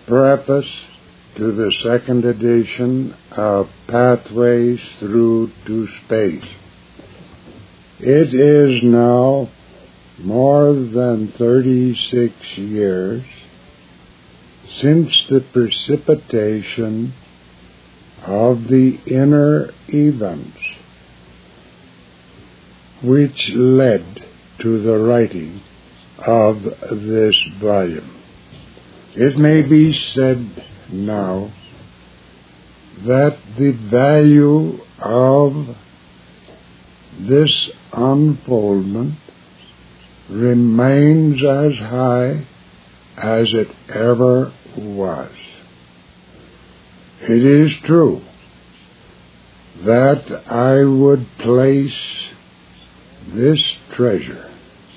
preface to the second edition of Pathways Through to Space. It is now more than 36 years since the precipitation of the inner events which led to the writing of this volume. It may be said now that the value of this unfoldment remains as high as it ever was. It is true that I would place this treasure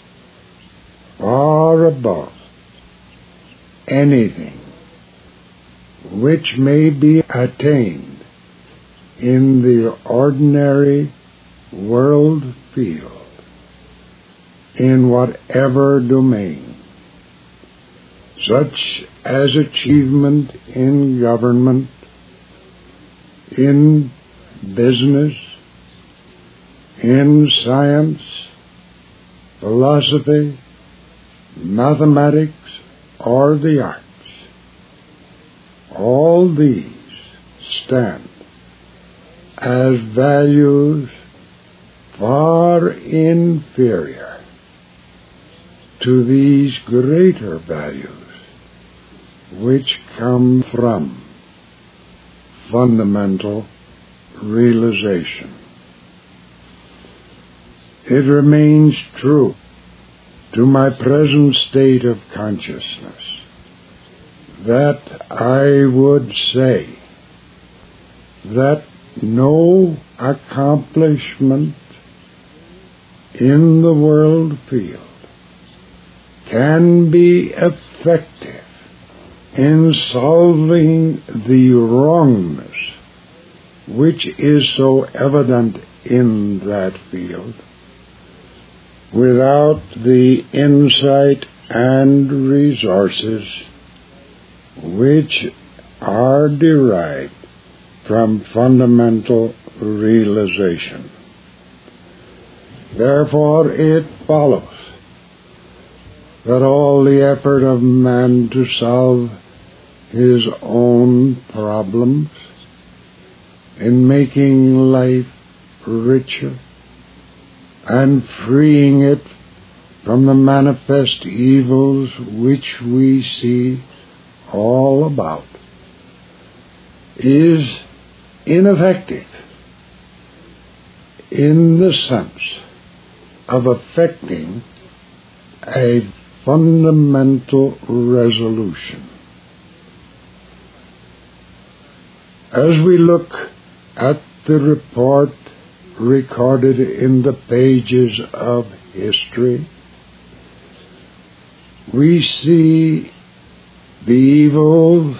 far above anything which may be attained in the ordinary world field, in whatever domain, such as achievement in government, in business, in science, philosophy, mathematics, or the arts. All these stand as values far inferior to these greater values which come from fundamental realization. It remains true to my present state of consciousness that I would say that no accomplishment in the world field can be effective in solving the wrongness which is so evident in that field without the insight and resources which are derived from fundamental realization. Therefore, it follows that all the effort of man to solve his own problems in making life richer and freeing it from the manifest evils which we see all about is ineffective in the sense of affecting a fundamental resolution. As we look at the report recorded in the pages of history, we see the evils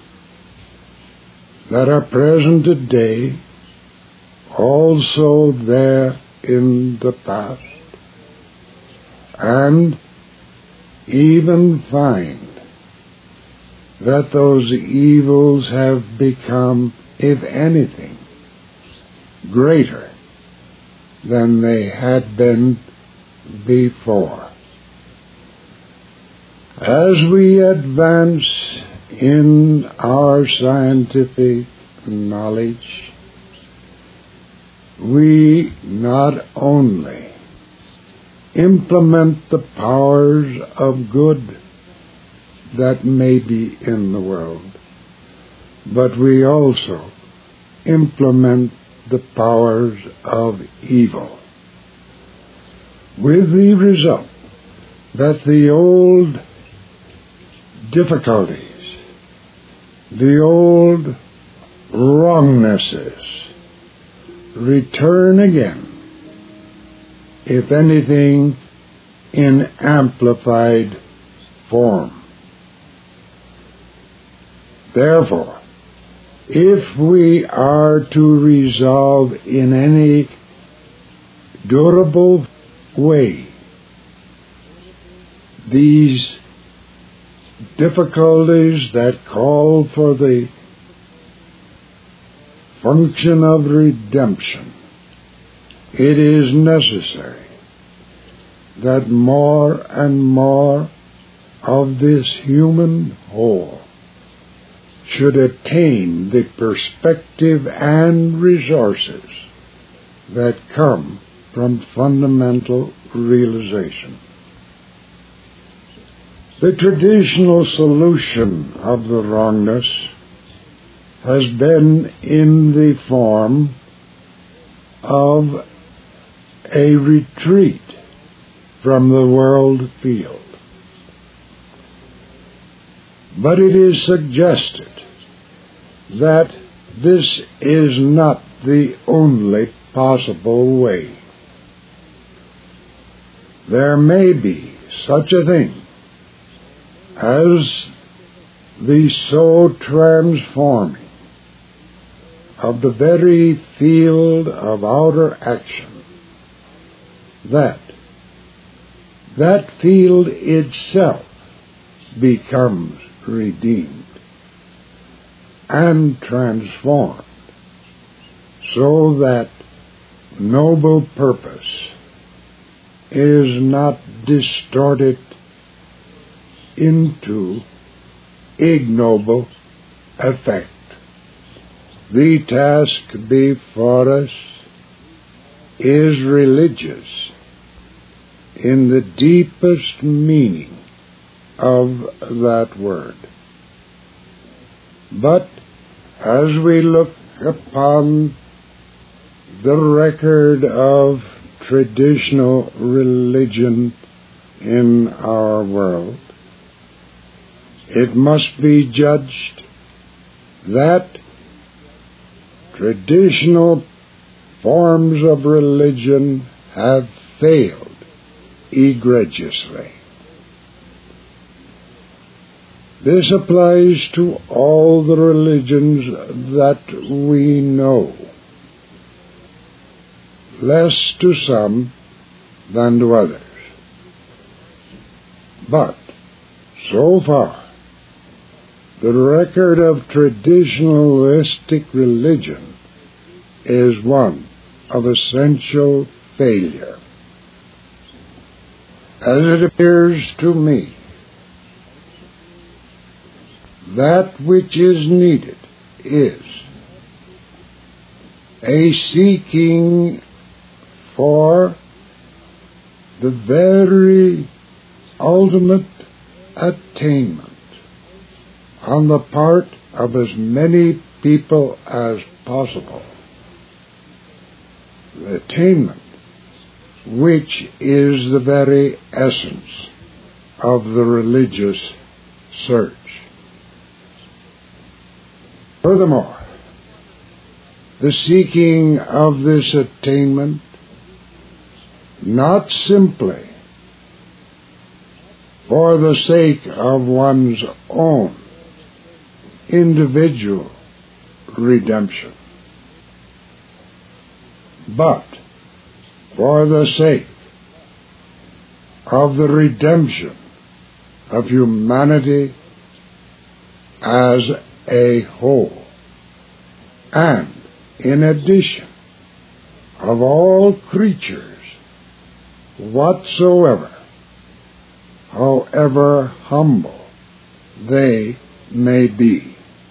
that are present today also there in the past, and even find that those evils have become, if anything, greater than they had been before. As we advance in our scientific knowledge, we not only implement the powers of good that may be in the world, but we also implement the powers of evil, with the result that the old difficulties, the old wrongnesses return again, if anything, in amplified form. Therefore, if we are to resolve in any durable way these difficulties that call for the function of redemption, it is necessary that more and more of this human whole should attain the perspective and resources that come from fundamental realization. The traditional solution of the wrongness has been in the form of a retreat from the world field. But it is suggested that this is not the only possible way. There may be such a thing as the so transforming of the very field of outer action that field itself becomes redeemed and transformed, so that noble purpose is not distorted into ignoble effect. The task before us is religious in the deepest meaning of that word. But as we look upon the record of traditional religion in our world, it must be judged that traditional forms of religion have failed egregiously. This applies to all the religions that we know, less to some than to others. But so far, the record of traditionalistic religion is one of essential failure. As it appears to me, that which is needed is a seeking for the very ultimate attainment on the part of as many people as possible. The attainment which is the very essence of the religious search. Furthermore, the seeking of this attainment not simply for the sake of one's own individual redemption, but for the sake of the redemption of humanity as a whole, and in addition of all creatures whatsoever, however humble they may be.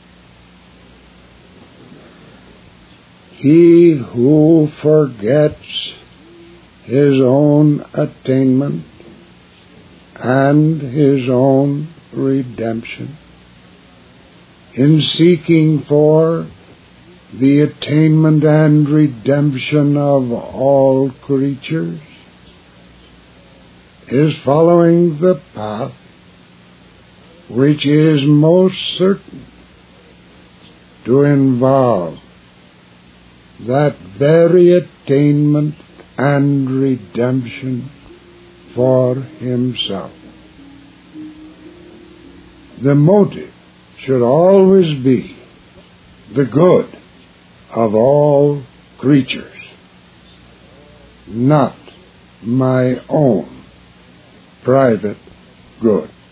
He who forgets his own attainment and his own redemption in seeking for the attainment and redemption of all creatures is following the path which is most certain to involve that very attainment and redemption for himself. The motive should always be the good of all creatures, not my own private good.